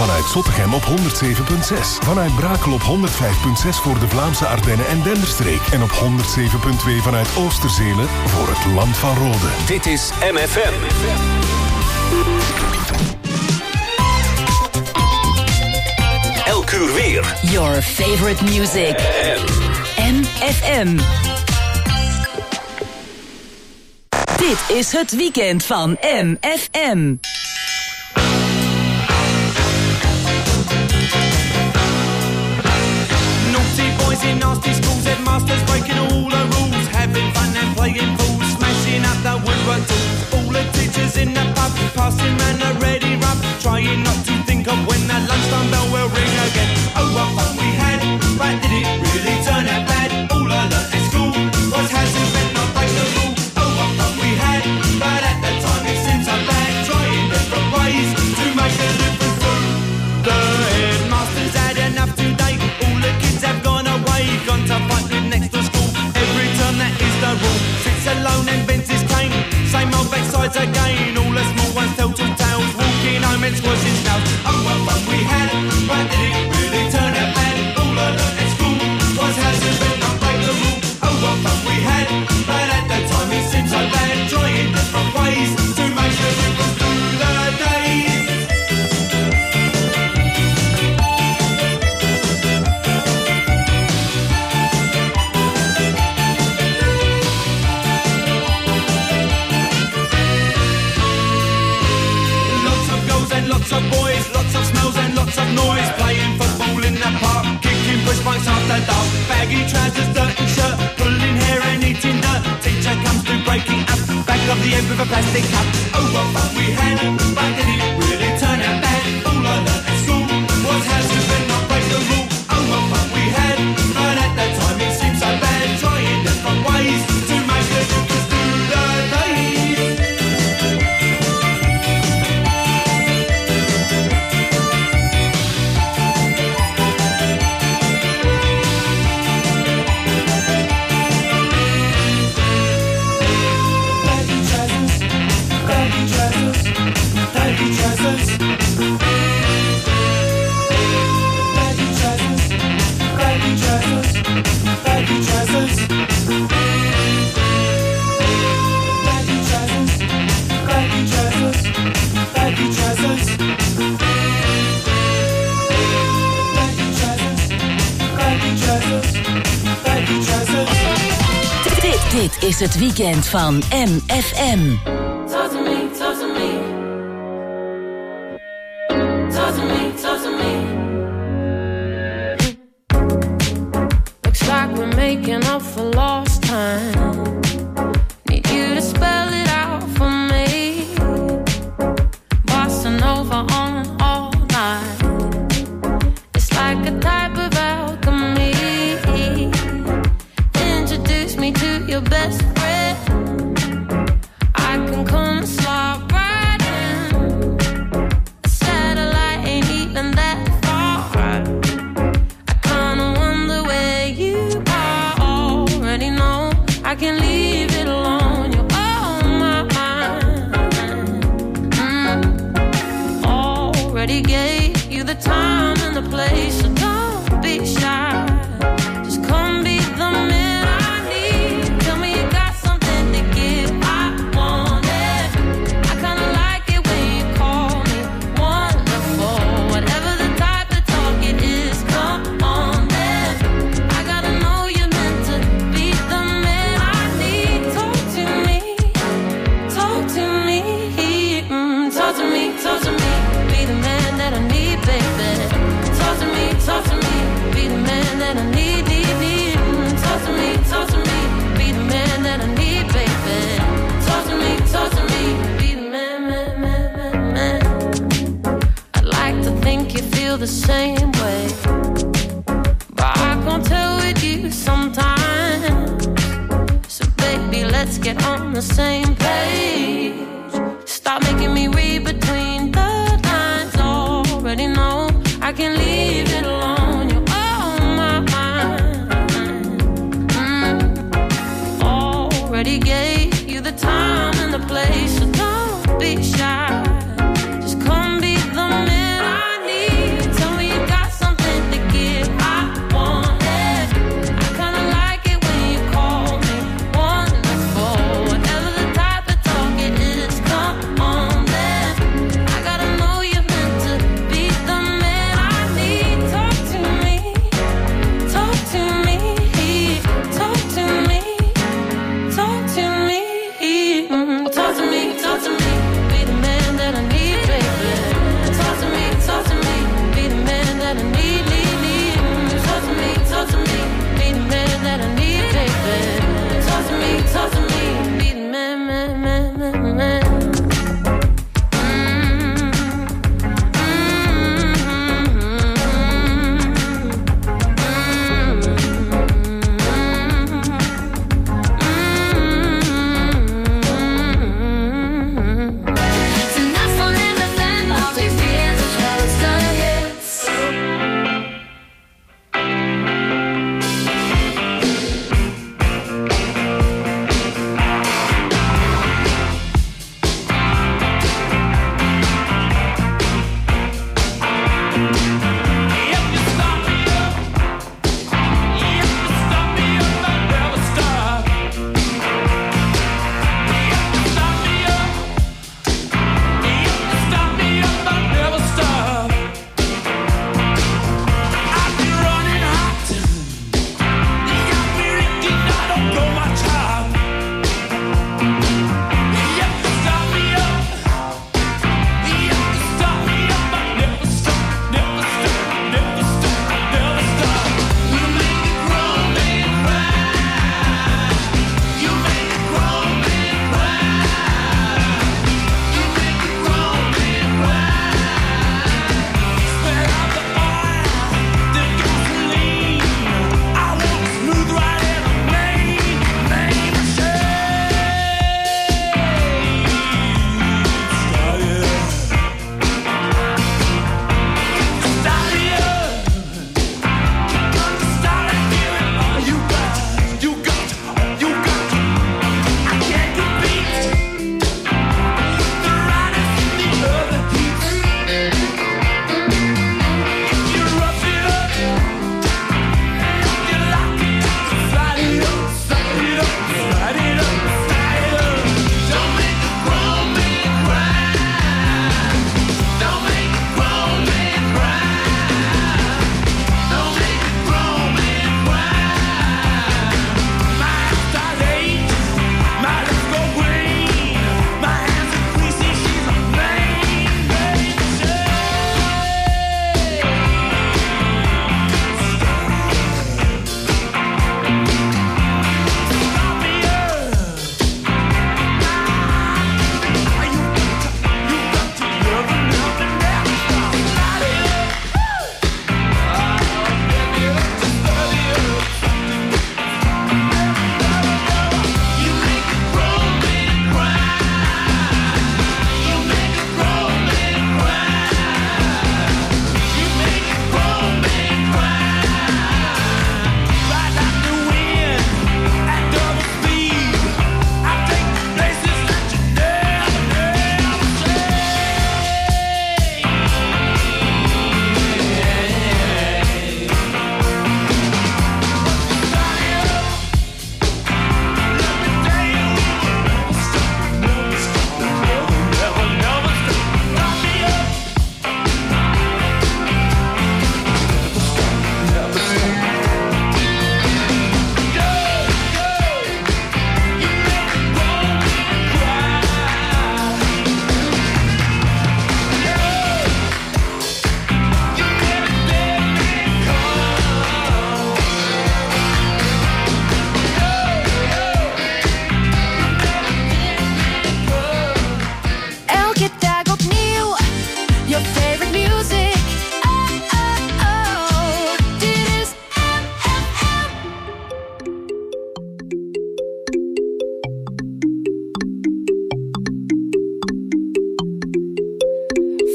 Vanuit Zottegem op 107.6. Vanuit Brakel op 105.6 voor de Vlaamse Ardennen en Denderstreek. En op 107.2 vanuit Oosterzelen voor het Land van Rode. Dit is MFM. Elk uur weer. Your favorite music. MFM. Dit is het weekend van MFM. Boys in nasty schools, headmasters breaking all the rules, having fun and playing fools, smashing up the woodwork tools. All the teachers in the pub, passing round the ready rub, trying not to think of when the lunchtime bell will ring again. Oh, what fun we had, but did it really turn out bad? All I learnt at school was how to bend, not break the rule. Oh, what fun we had, but at the time it seemed so bad, trying different ways to make a difference through. The headmasters had enough today, all the kids have gone gone to fight with next to school. Every term that is the rule. Sits alone and bends his cane. Same old backsides again. All the small ones tell two tales. Walking home and squashing snails. Oh, what fun we had, but did it really turn out bad? All I learnt at school was how to bend, not break the rule. Oh, what fun we had, but at the time it seemed so bad. Trying different ways to make a difference through the days. Lots of boys, lots of smells and lots of noise. Playing football in the park, kicking push bikes after dark. Baggy trousers, dirty shirt, pulling hair and eating dirt. Teacher comes through breaking up, back of the head with a plastic cup. Oh, what fun we had, but did it really turn out bad? All I learnt at school was how to bend, not break the rule. Oh, what fun we had, but at that time it seemed so bad. Trying different ways to make a difference through the days. Baggy trousers, baggy trousers, baggy trousers, baggy trousers, baggy trousers, baggy trousers, baggy trousers, baggy trousers, baggy trousers, baggy trousers. Dit is het weekend van MFM. Talk to me, talk to me. Talk to me, talk to me. Looks like we're making up for lost time. Need you to spell it out for me. Bossa Nova on all night. It's like a type of alchemy. Introduce me to your best friend. I can come and slide right in. A satellite ain't even that far. I kinda wonder where you are. Already know I can leave it alone. You're on my mind. Already gave you the time and the place, so don't be shy. Just come be the man I need. Tell me you got something to give. I want it. I kinda like it when you call me wonderful. Whatever the type of talk it is, come on then. I gotta know you're meant to be the man I need. Talk to me, talk to me, talk to me, talk to me. Be the man that I need, baby. Talk to me, talk to me. Be the man that I need, need. Talk to me, talk to me. Be the man that I need, baby. Talk to me, talk to me. Be the man, man, man, man, man. I'd like to think you feel the same way, but I can't tell with you sometimes. So baby, let's get on the same page. Stop making me read between the lines. Already know I can leave it alone. You're on my mind. Already gave you the time and the place, so don't be shy. Just come be the man I need.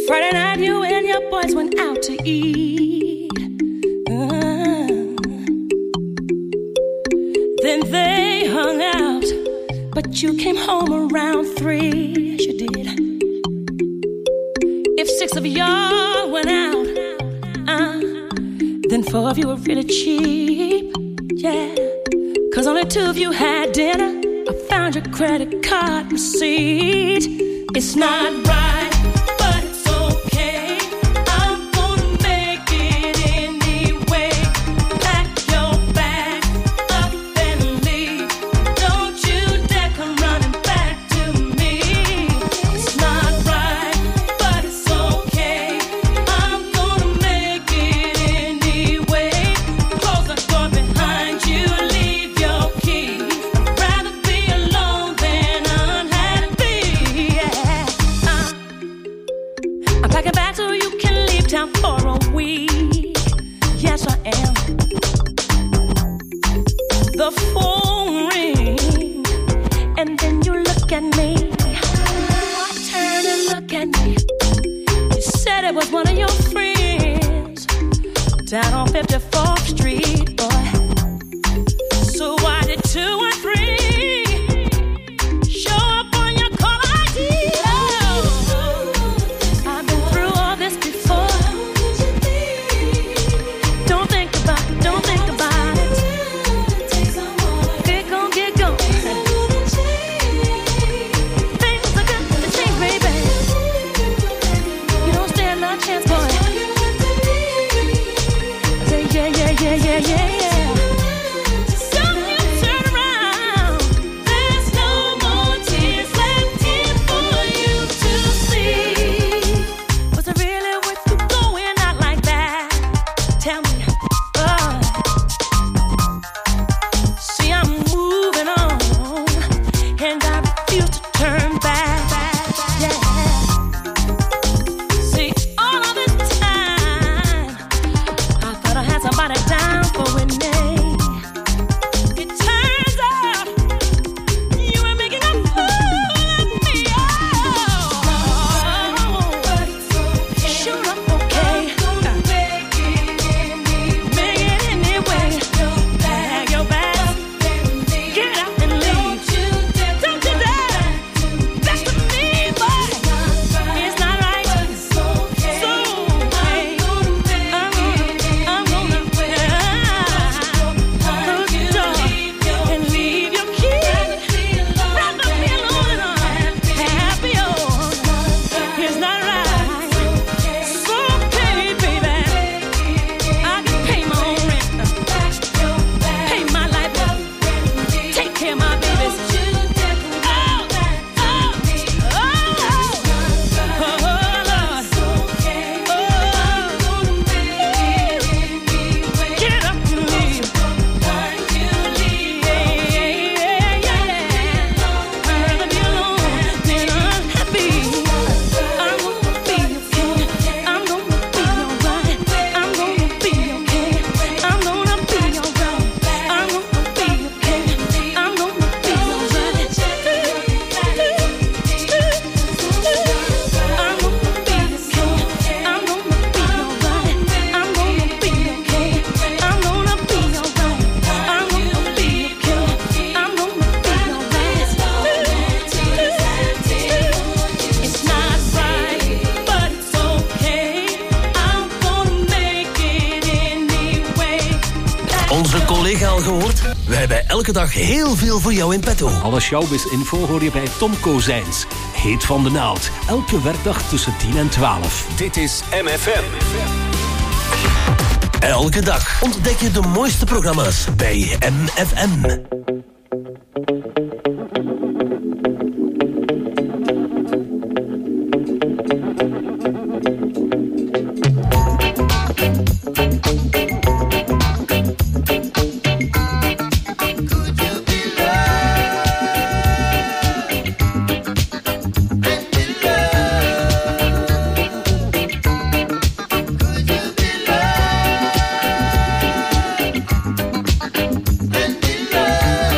Friday night, you and your boys went out to eat. Then they hung out, but you came home around 3. Yes, you did. If 6 of y'all went out, then 4 of you were really cheap. Yeah, 'cause only 2 of you had dinner. I found your credit card receipt. It's not right, but it's okay. I'm gonna make it anyway. Pack your bag up and leave. Don't you dare come running back to me. It's not right, but it's okay. I'm gonna make it anyway. Close the door behind you, leave your keys. I'd rather be alone than unhappy. Yeah. I'm packing back so you can leave town for a week. Yes, I am. The phone ring, and then you look at me. I turn and look at me. You said it was one of your friends down on 54th Street, boy. So why did 2 and 3 show up on your call ID? I've been through all this before. Don't think about it, don't think about it. Get gone, get gone. Things are good to change, baby. You don't stand no chance, boy. I say yeah, yeah, yeah, yeah, yeah, yeah. So you turn around. There's no more tears left here for you to see. Was it really worth you going out like that? Tell me. See, I'm moving on, and I refuse to turn back. Yeah. See, all of this time, I thought I had somebody down for Renee. It turns out you were making a fool of me. Oh, sure, I'm okay. Make it anyway. Pack your bags, get up and leave. Don't you dare back to me, boy. It's not right. So okay. I'm gonna close the door and leave your key. Rather be alone and unhappy. It's not right. So okay, baby. I can pay my own rent, pay my light bill, take care of my babies. Get up and leave. I'd rather be alone than unhappy. I'm gonna be okay. I'm gonna be alright. I'm gonna be okay. I'm gonna be alright. I'm gonna be okay. I'm gonna be alright. I'm gonna be okay. I'm gonna be alright. I'm gonna be okay. I'm gonna be alright. I'm gonna be okay. I'm gonna be alright. It's not right, but it's okay. I'm gonna make it anyway. Onze collega al gehoord? We hebben elke dag heel veel voor jou in petto. Alle showbiz-info hoor je bij Tom Kozijns. Heet van de naald. Elke werkdag tussen 10 en 12. Dit is MFM. Elke dag ontdek je de mooiste programma's bij MFM. Love.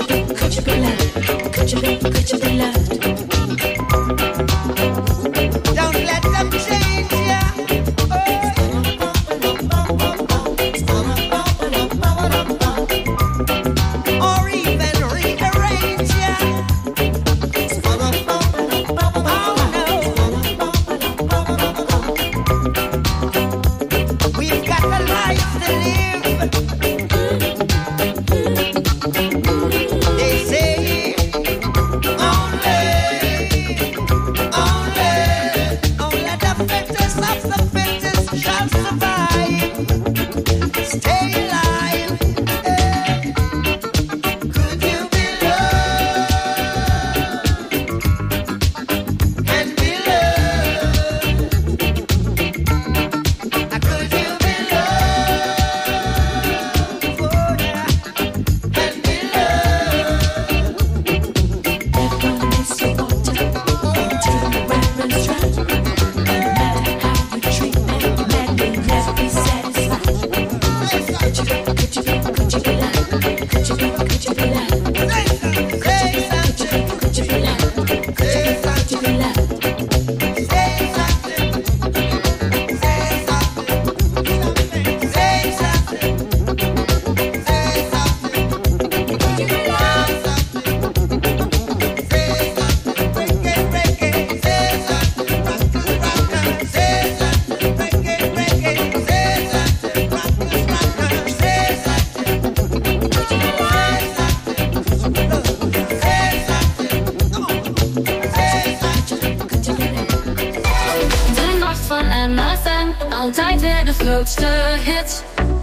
Altijd weer de grootste hits.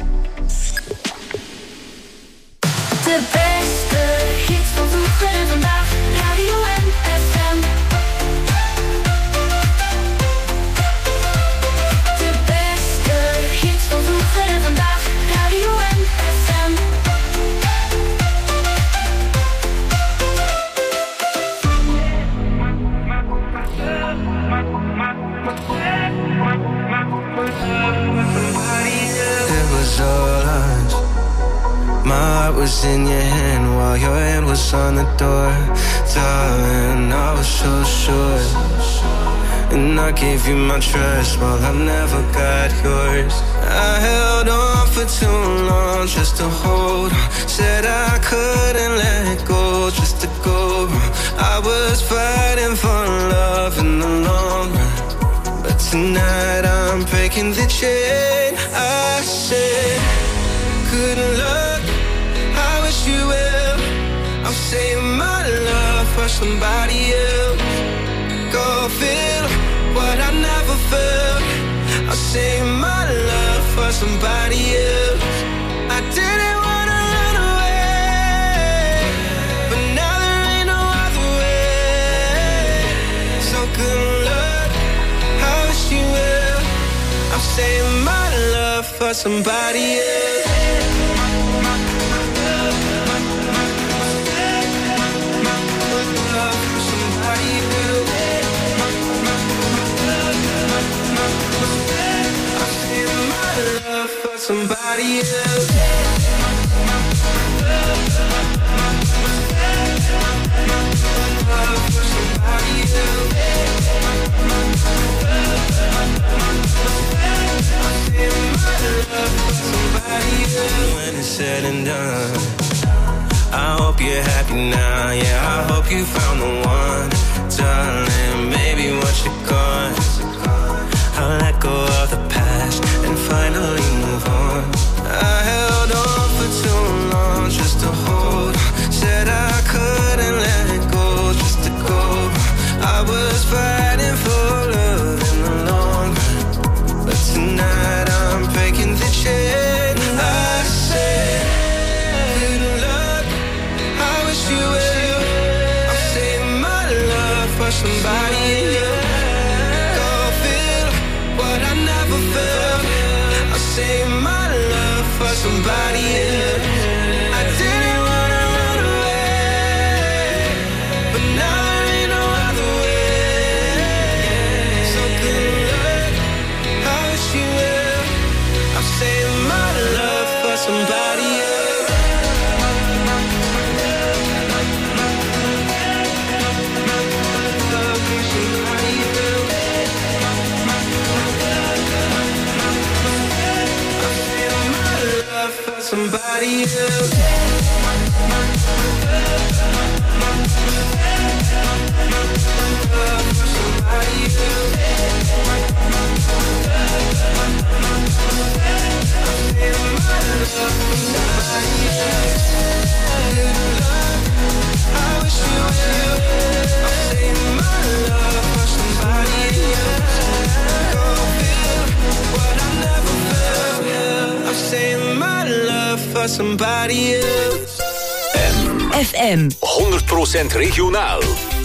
De beste hits van vroeger en vandaag. Radio NFM. De beste hits van vroeger en vandaag. Radio NFM. It was all us. My heart was in your hand while your hand was on the door. Darling, I was so sure. And I gave you my trust while I never got yours. I held on for too long just to hold on. Said I couldn't let go just to go. I was fighting for love in the long run. But tonight I'm breaking the chain. I said, good luck, I wish you well. I'm saving my love for somebody else. Go feel what I never felt. I'll save my love for somebody else. I didn't wanna run away, but now there ain't no other way. So good luck, I wish you well. I'm saving my love for somebody else. Somebody else. When it's said and done, I hope you're happy now. Yeah, I hope you found the one, darling. Maybe once you're gone, I'll let go of the past and finally move on. I held on for too long just to hold on. Said I couldn't let go just to go. I was fighting for love in the long run. But tonight I'm breaking the chain. I said, good luck, I wish you well. I'm saving my love for somebody else. Save my love for somebody else. I didn't wanna run away, but now there ain't no other way. So good luck, I wish you well. I'm saving my love for somebody else. about somebody else. FM 100% regionaal.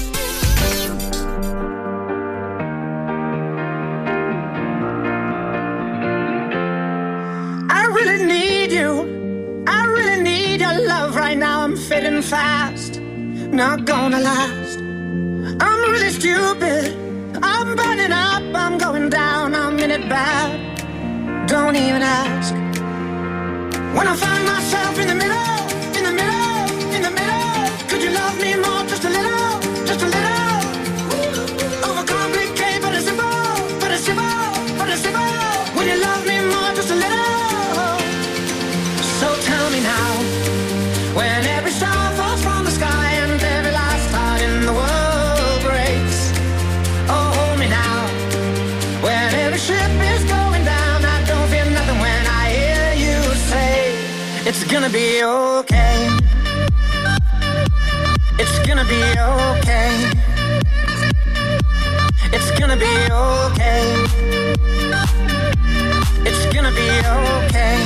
I really need you. I really need your love right now. I'm fading fast, not gonna last. I'm really stupid. I'm burning up, I'm going down, I'm in it bad. Don't even ask. When I find myself in the middle, in the middle, in the middle, could you love me more, just a little, just a little? Overcomplicate, but it's simple, but it's simple, but it's simple. When you love me more, just a little. So tell me now, when every star falls from the sky and every last heart in the world breaks. Oh, hold me now, when every ship is going down, I don't feel nothing when I hear you say, it's gonna be okay. It's gonna be okay. It's gonna be okay. It's gonna be okay.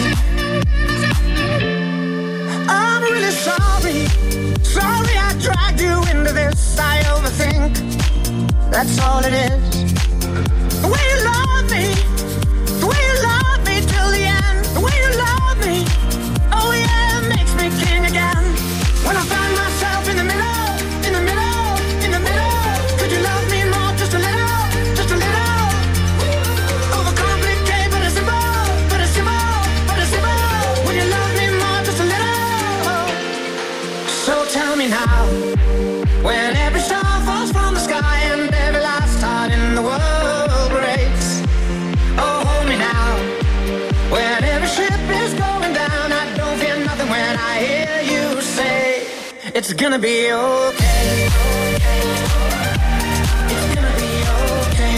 I'm really sorry. Sorry I dragged you into this. I overthink. That's all it is. The way you love me. The way you love me till the end. The way you love me. Oh yeah, it makes me king again. When I find myself in the middle, in the middle, in the middle, could you love me more, just a little, just a little? Overcomplicate, but it's simple, but it's simple, but it's simple. When you love me more, just a little. So tell me now, when every star falls from the sky and every last heart in the world breaks. Oh, hold me now, when every ship is going down, I don't feel nothing when I hear you say, it's gonna be okay. It's gonna be okay.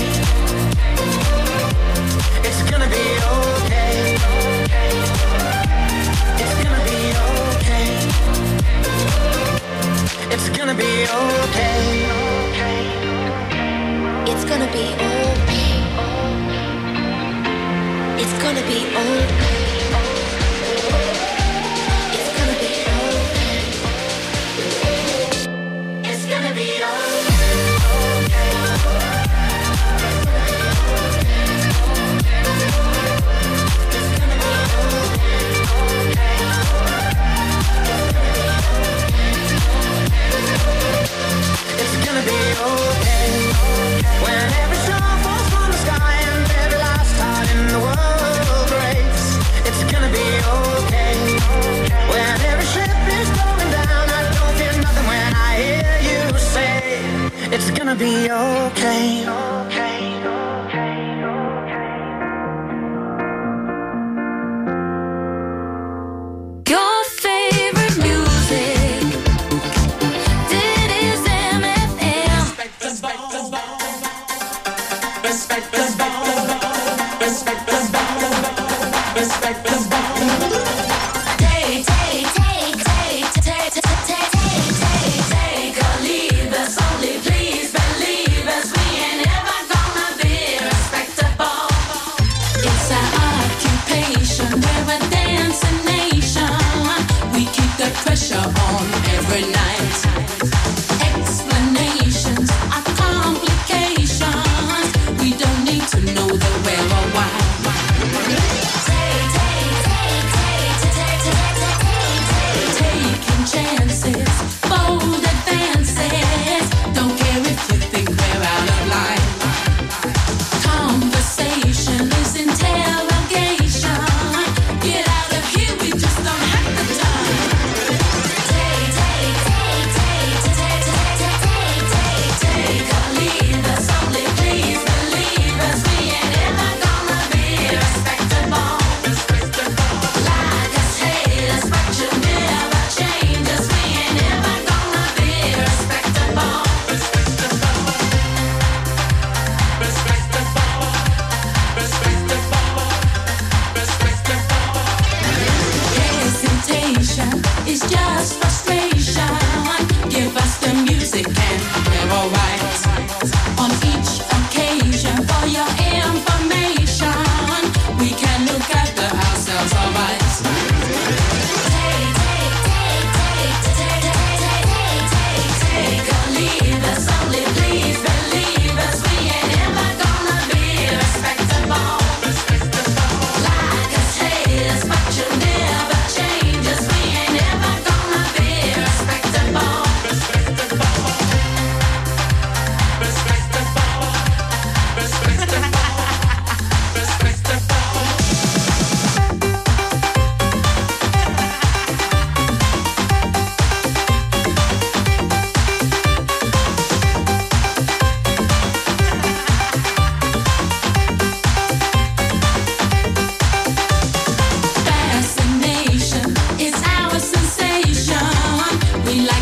It's gonna be okay. It's gonna be okay. It's gonna be okay. It's gonna be okay. It's gonna be okay. It's gonna be okay. It's gonna be It's gonna be okay. When every star falls from the sky and every last heart in the world breaks. It's gonna be okay. When every ship is going down, I don't feel nothing when I hear you say, it's gonna be okay. Your favorite music. This is MFM. Take a leave us, only please believe us. We ain't ever gonna be respectable. It's our occupation, we're a dancing nation. We keep the pressure on every night. Explanations are complications. We don't need to know the where or why. Taking chances, bold advances. Don't care if you think we're out of line. Conversation is interrogation. Get out of here, we just don't have the time. Take or leave us, only please believe us. We ain't ever gonna be respectable. Like us, hate us, but you never change us. We ain't ever gonna be respectable. Hesitation is just frustration. Give us the music and we're alright. On each occasion, for your information, we can look after ourselves alright.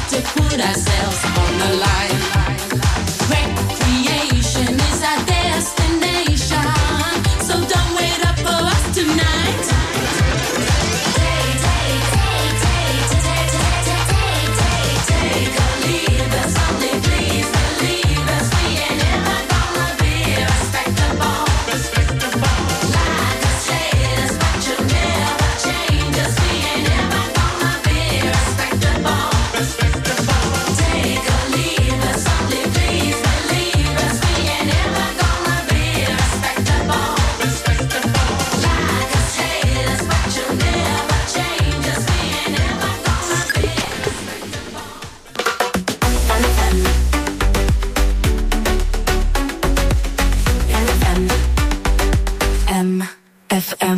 need to put ourselves on the line. Recreation is our destination, so don't wait up for us tonight. Take a leave us, only please believe us. We ain't never gonna be respectable. Like us, hate us, but you'll never change us. We ain't never gonna be respectable. Take a leave us, only please believe us. We ain't never gonna be respectable. Like us, hate us, but you'll never change us. We ain't never gonna be respectable. FM.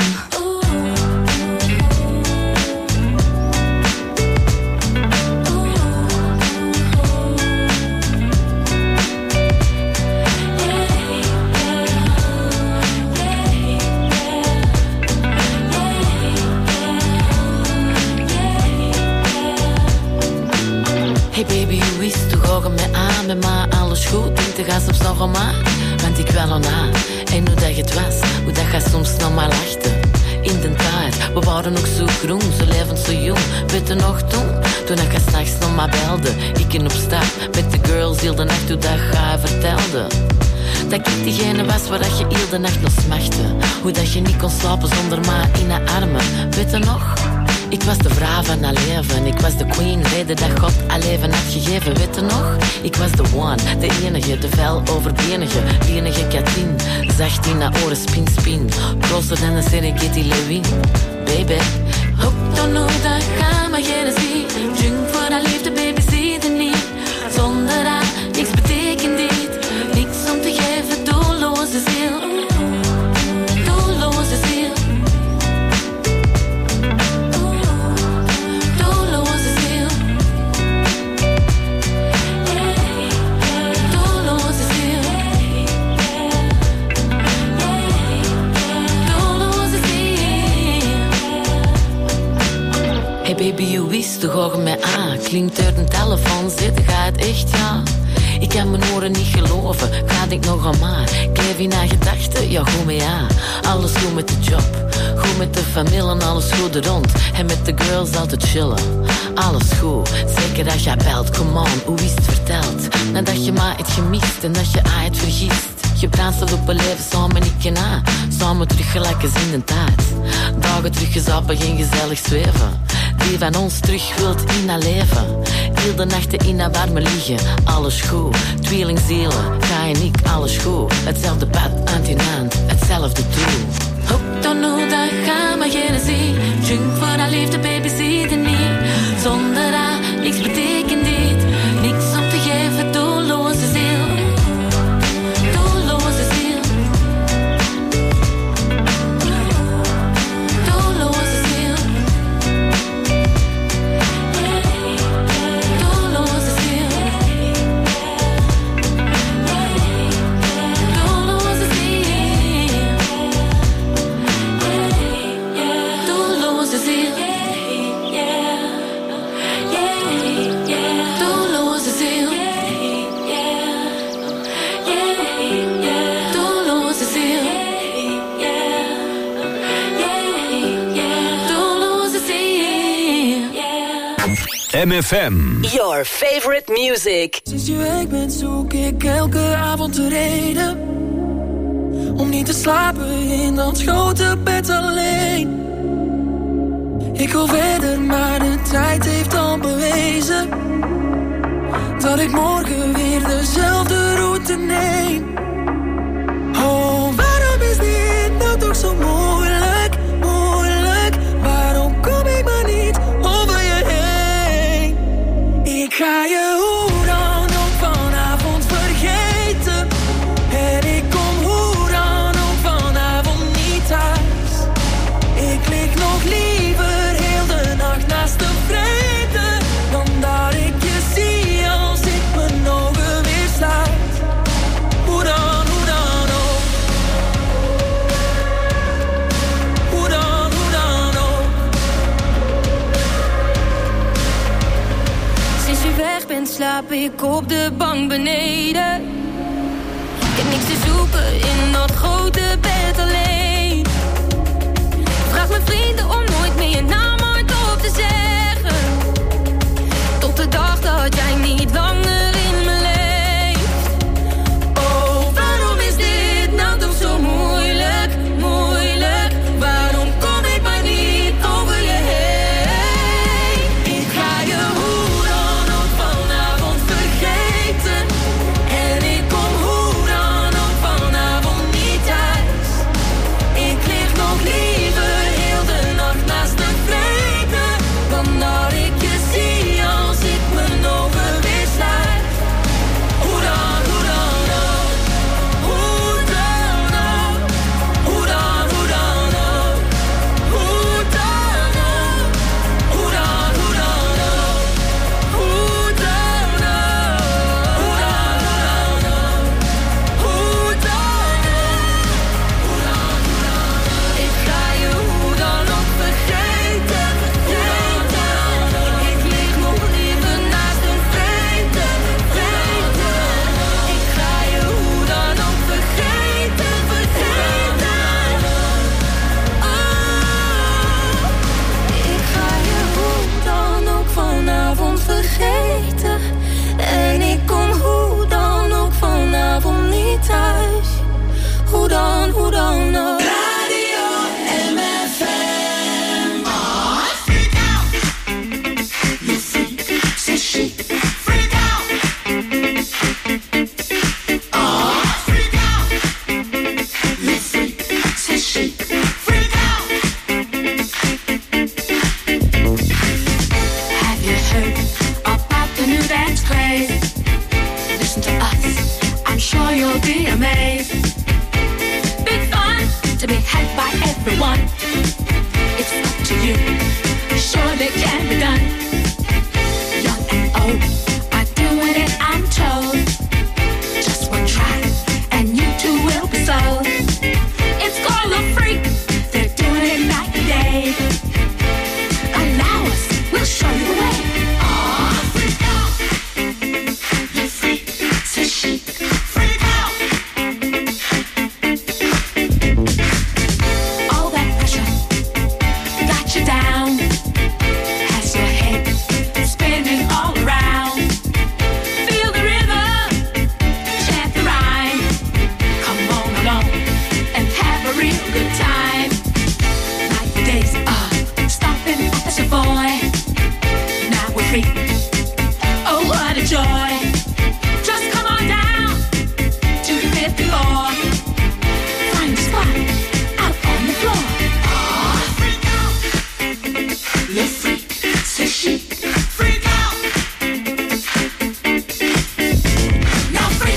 Hey baby, hoe is het? Hoe gaat het met aan? Met mij alles goed? Denk de gas op snel van mij? Want ik wel aan. En hoe dat het was, hoe dat je soms nog maar lachte. In de tijd, we waren nog zo groen, zo levend, zo jong. Weet je nog toen ik s'nachts nog maar belde. Ik in op stap, met de girls heel de nacht, hoe dat je vertelde. Dat ik diegene was waar dat je heel de nacht nog smachtte. Hoe dat je niet kon slapen zonder mij in haar armen. Weet je nog? Ik was de vrouw van haar leven. Ik was de queen, reden dat God haar leven had gegeven. Weet je nog? Ik was de one, de enige, de vel overbenige. Die enige Katien, zacht in haar oren, spin, spin. Closer dan een Serengeti Lewin. Baby, hooked on hoe dat gaat, maar geen zie. Drink voor haar liefde, baby, zie je niet. Zonder haar, niks betekent dit. Niks om te geven, doelloze ziel. Doelloze ziel. Hey baby, hoe is het? Hoe gaat het met aan? Klinkt uit een telefoon, zitten gaat het echt, ja? Ik kan mijn oren niet geloven, ga ik nog aan maar. Ik leef in haar gedachten, ja goed met ja. Alles goed met de job, goed met de familie en alles goed er rond. En met de girls altijd chillen, alles goed. Zeker dat jij belt, come on, hoe is het verteld? Nadat je mij hebt gemist en dat je mij hebt vergist. Je brandstof op een leven samen, ik en haar. Samen terug gelijk als in de tijd. Dagen terug gezappen, geen gezellig zweven. Die van ons terug wilt in haar leven. Heel de nachten in haar warme liggen, alles goed. Tweelingzielen, ga en ik, alles goed. Hetzelfde pad, hand in hand, hetzelfde doel. Hooked on hoe dat gaat, maar geen zie. Drink voor haar liefde, baby, zie je niet. Zonder haar, niks betekent dit. Niks om te geven, doelloze ziel. MFM. Your favorite music. Sinds je weg bent zoek ik elke avond de reden om niet te slapen in dat grote bed alleen. Ik wil verder, maar de tijd heeft al bewezen dat ik morgen weer dezelfde route neem. Oh, waarom is dit nou toch zo moeilijk, moeilijk? Waarom kom ik maar niet over je heen? Ik ga je hoe dan ook vanavond vergeten. En ik kom hoe dan ook vanavond niet thuis. Ik lig nog liever heel de nacht naast de vreemde dan dat ik je zie als ik mijn ogen weer sluit. Hoe dan ook. Hoe dan ook. Sinds je weg bent, slaap ik op de bank beneden. Ik heb niks te zoeken in dat grote bed alleen. Vraag mijn vrienden om nooit meer je naam hardop te zeggen. Tot de dag dat jij niet langer in me leeft. Oh, waarom is dit nou toch zo moeilijk, moeilijk? Waarom kom ik maar niet over je heen? Ik ga je hoe dan ook vanavond vergeten. En ik kom hoe dan ook vanavond niet thuis. Ik lig nog liever heel de nacht naast de vreten, dan dat ik je zie als ik mijn ogen weer sluit. Hoe dan, hoe dan ook? Hoe dan ook? Hoe dan, hoe dan ook? Hoe dan ook? Hoe dan, hoe dan ook? Hoe dan ook? Hoe dan, hoe dan ook? Hoe dan ook? Ik ga je hoe dan ook vergeten, vergeten. Ik lig nog liever naast een vreten, vreten. Ik ga je hoe dan ook vergeten, vergeten. Oh, ik ga je hoe dan ook vanavond vergeten. En ik kom hoe dan ook vanavond niet thuis. Hoe dan ook? Radio MFM. Freak out. You freak, say she. Freak out. Freak out. You freak, say she. Freak out. Have you heard about the new dance craze? Listen to us, I'm sure you'll be amazed. Big fun to be had by everyone. It's up to you, surely can be done. Young and old are doing it, I'm told. Just one try and you too will be sold. It's called a freak, they're doing it night and day. Allow us, we'll show you the way. Freak out, you freak, say she. Freak out. All that pressure got you down. Has your head spinning all around. Feel the rhythm, chant the rhyme. Come on along and have a real good time. Like the days of stomping at the Savoy. Now we're free. Oh, what a joy. Just come on down to the 5th floor. Find a spot out on the floor. Freak out. You freak, say she. Freak out. Now freak.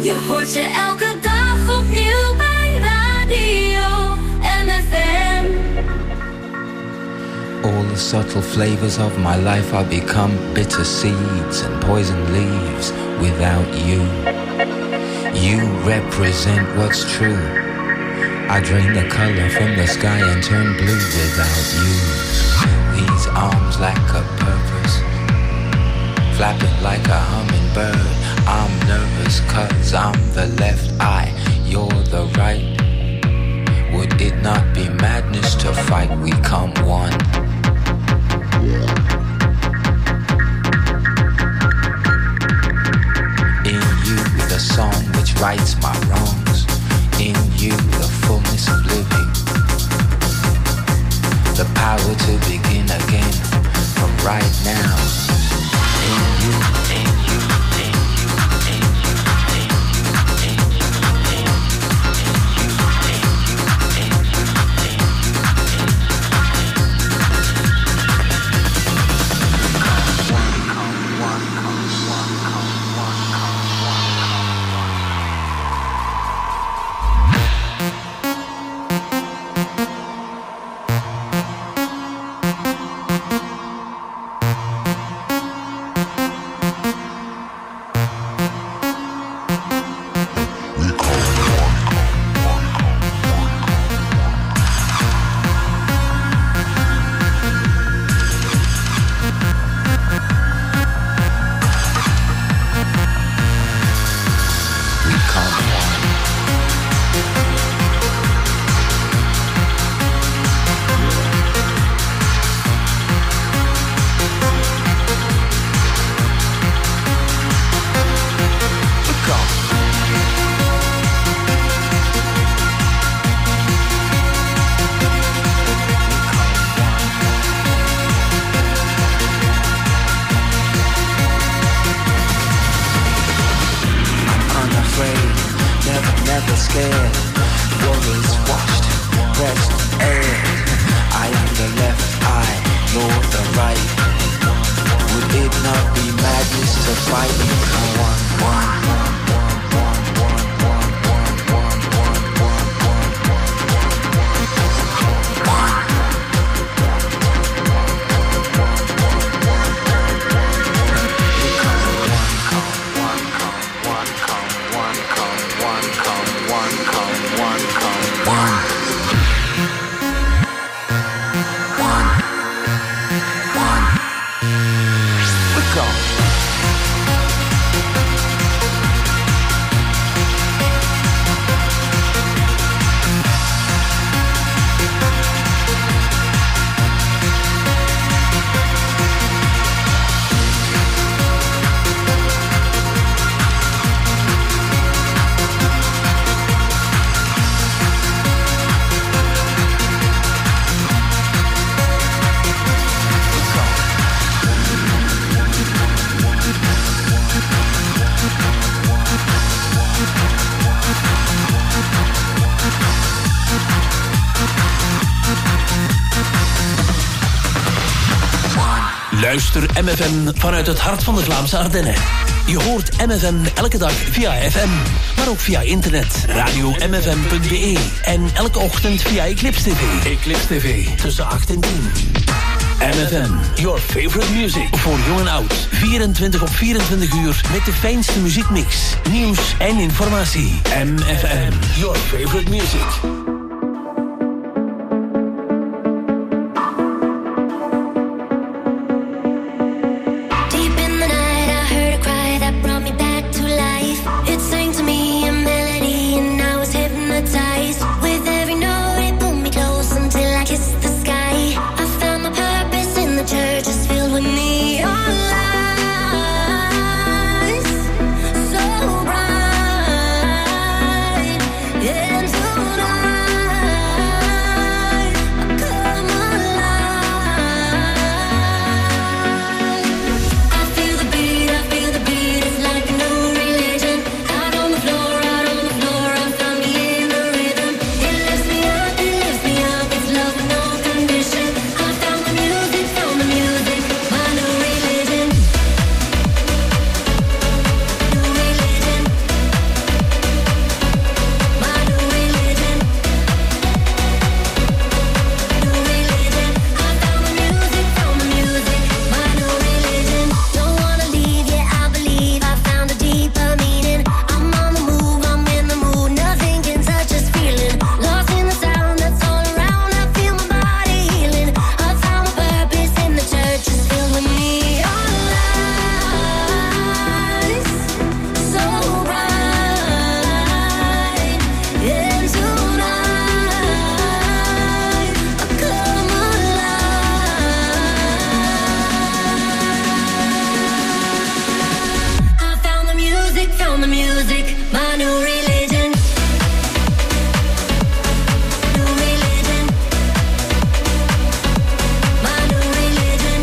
Je hoort ze elke dag opnieuw bij Radio MFM. All the subtle flavors of my life are become bitter seeds and poison leaves without you. You represent what's true. I drain the color from the sky and turn blue without you. These arms lack a purpose, flapping like a hummingbird. I'm nervous 'cause I'm the left eye, you're the right. Would it not be madness to fight? We come one. In you the song which rights my wrongs. In you the fullness of living, the power to begin again from right now. In you, in you, in you, in you, in you, in you, in you, in you, in Luister MFM vanuit het hart van de Vlaamse Ardennen. Je hoort MFM elke dag via FM, maar ook via internet. Radio-mfm.be en elke ochtend via Eclipse TV. Eclipse TV, tussen 8 en 10. MFM, your favorite music. Voor jong en oud. 24 op 24 uur met de fijnste muziekmix, nieuws en informatie. MFM, your favorite music. Tonight found the music, my new religion. New religion. My new religion.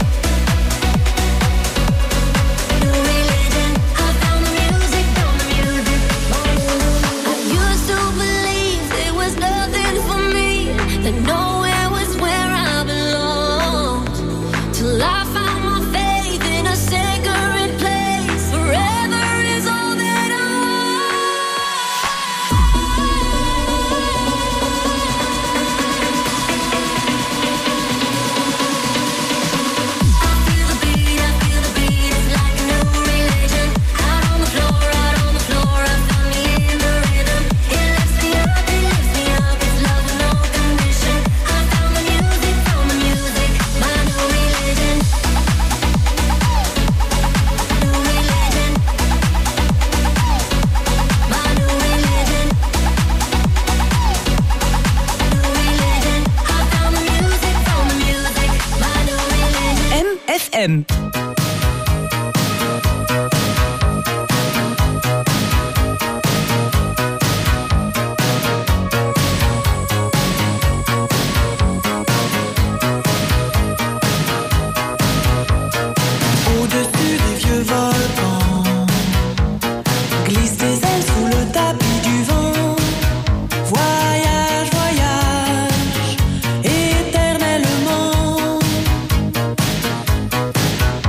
New religion. I found the music, found the music. I used to believe there was nothing for me, that nowhere was where I belonged, till I found my faith in a sacred place. Forever is all that I feel the beat, it's like a new religion. Out on the floor, I found me in the rhythm. It lifts me up, it's love with no condition. I found the music, my new religion. New religion. My new religion. New religion. I found the music, my new religion. MFM. Au-dessus des vieux volcans, glisse des ailes sous le tapis du vent. Voyage, voyage, éternellement.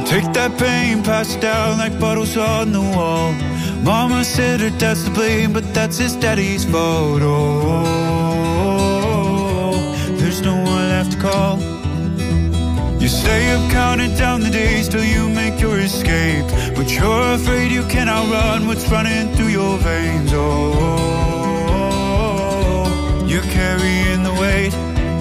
Take that pain, pass it down like bottles on the wall. Mama said her dad's to blame, but that's his daddy's fault. Oh, there's no one left to call. You stay up counting down the days till you make your escape, but you're afraid you can't outrun what's running through your veins. Oh, you're carrying the weight.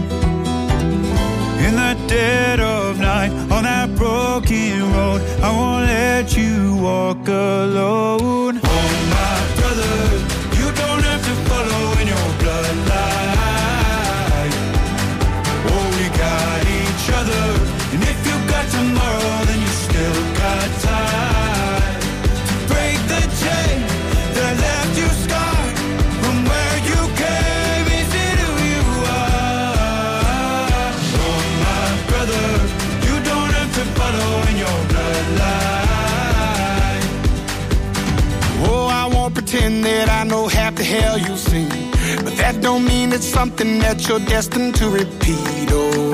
In the dead of night, on that broken road, I won't let you walk alone. Oh, my brother, you don't have to follow in your bloodline. Oh, we got each other, and if you got tomorrow, then you still got time to break the chain that left you scarred from where you came. Is it who you are? Oh, my brother, you don't have to follow in your bloodline. Oh, I won't pretend that I know half the hell you've seen, but that don't mean it's something that you're destined to repeat. Oh,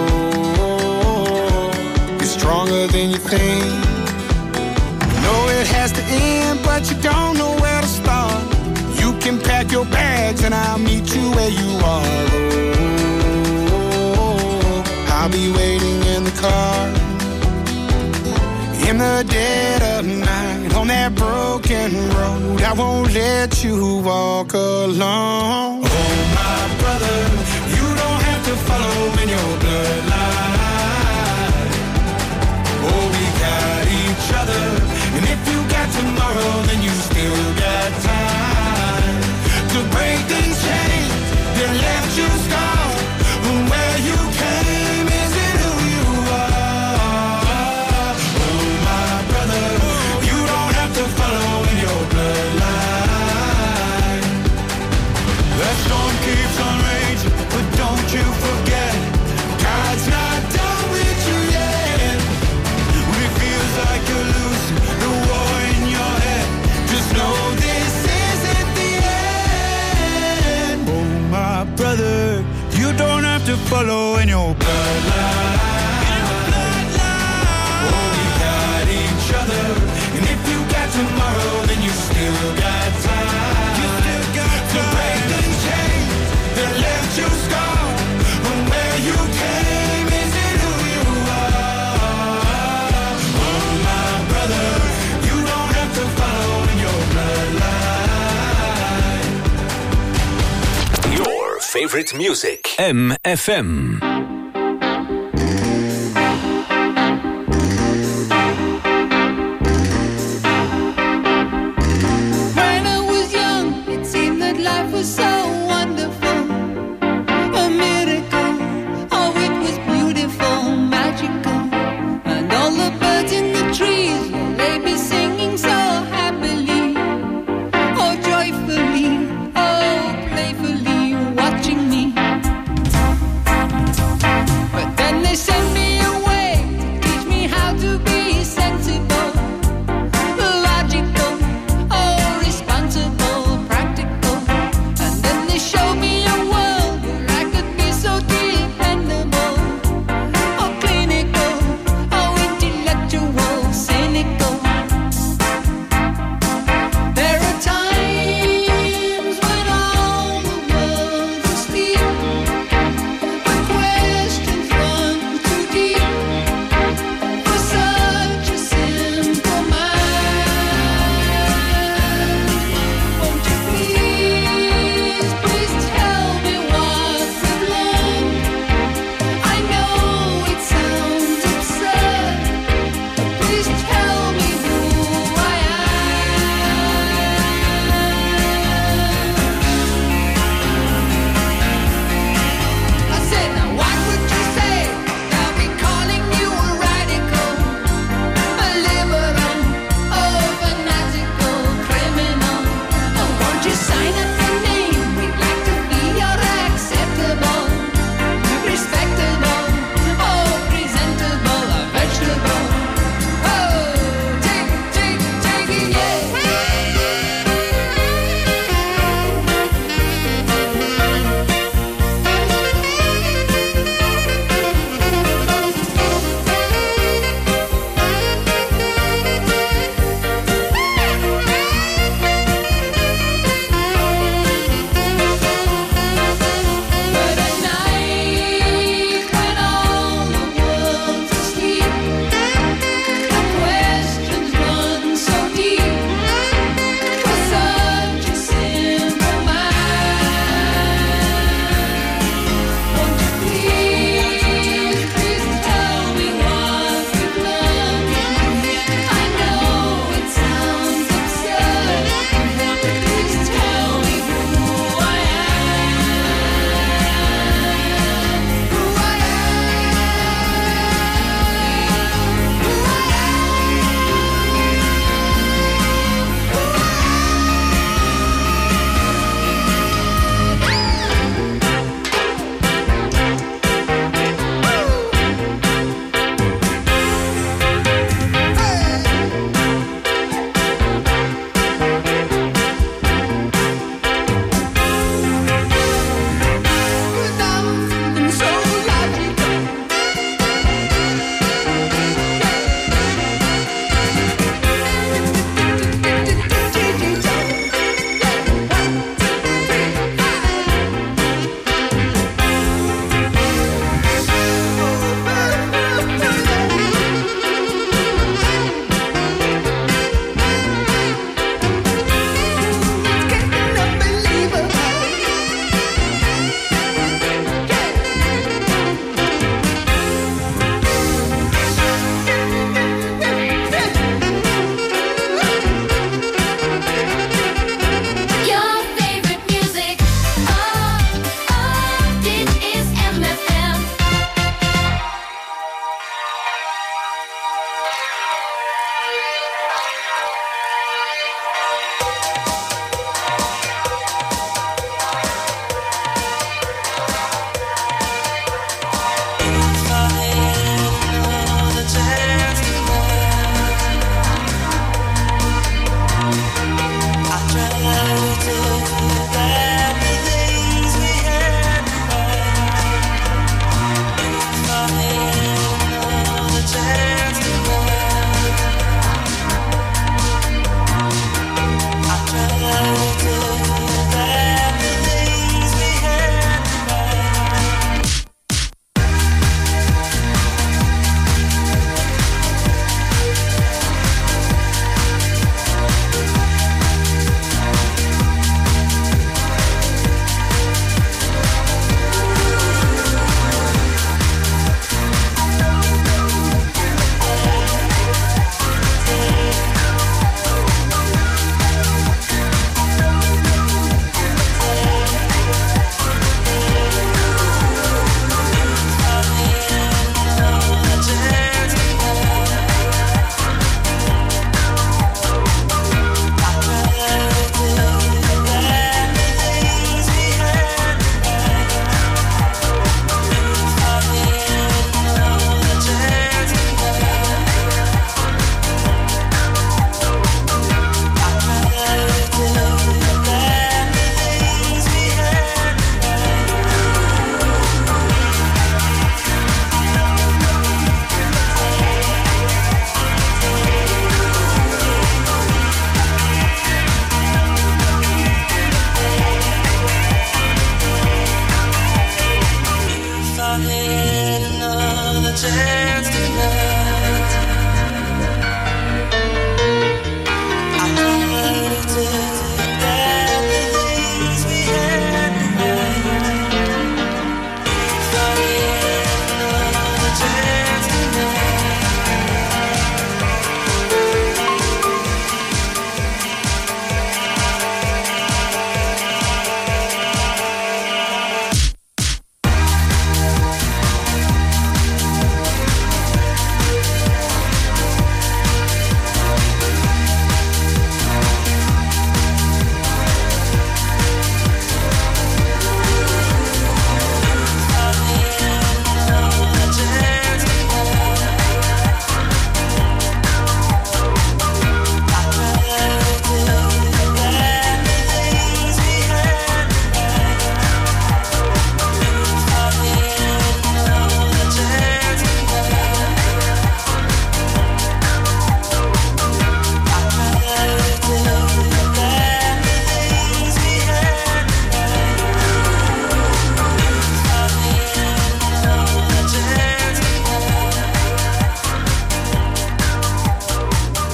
you're stronger than you think. You know it has to end, but you don't know where to start. You can pack your bags and I'll meet you where you are. Oh, I'll be waiting in the car. In the dead of night, on that broken road, I won't let you walk alone. Oh, my brother, you don't have to follow in your bloodline. Oh, we got each other, and if you got tomorrow, then you still got time to break these chains that left you scarred from where you came. Is it who you are? Oh, my brother, you don't have to follow in your bloodline. That storm keeps on raging, but don't you forget, God's not done with you yet. When it feels like you're losing the war in your head, just know this isn't the end. Oh, my brother, you don't have to follow in your bloodline. Oh, we got each other, and if you got tomorrow, then you still got time. You still got time to break the chains that left you scarred from where you came. Is it who you are? Oh, my brother, you don't have to follow in your bloodline. Your favorite music. MFM. When I was young, it seemed that life was so wonderful, a miracle. Oh, it was beautiful, magical, and all the birds in the trees, they be singing so happily, oh joyfully, oh playfully, watching me.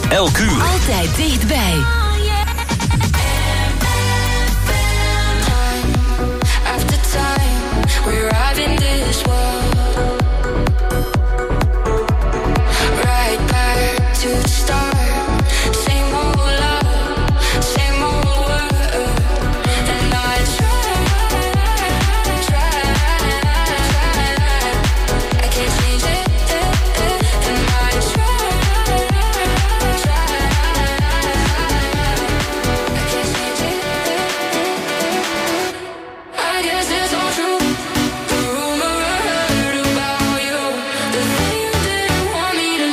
Elk uur. Altijd dichtbij. After time, we're riding